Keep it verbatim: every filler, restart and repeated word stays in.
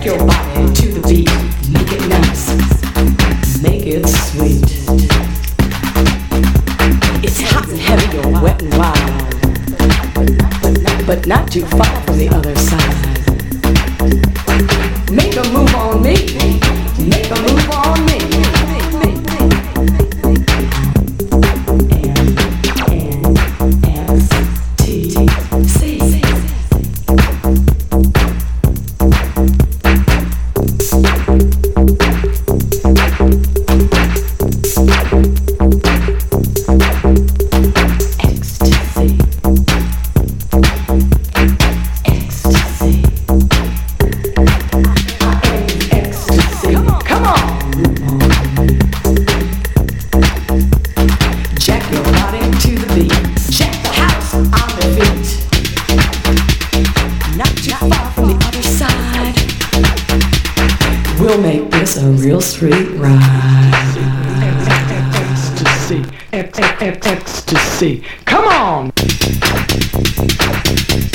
your body to the beat. Make it nice. Make it sweet. It's hot and heavy or wet and wild, but not too far from the other side. Make a move on me. Make a move on me. We'll make this a real street ride. Ecstasy, ecstasy, come on!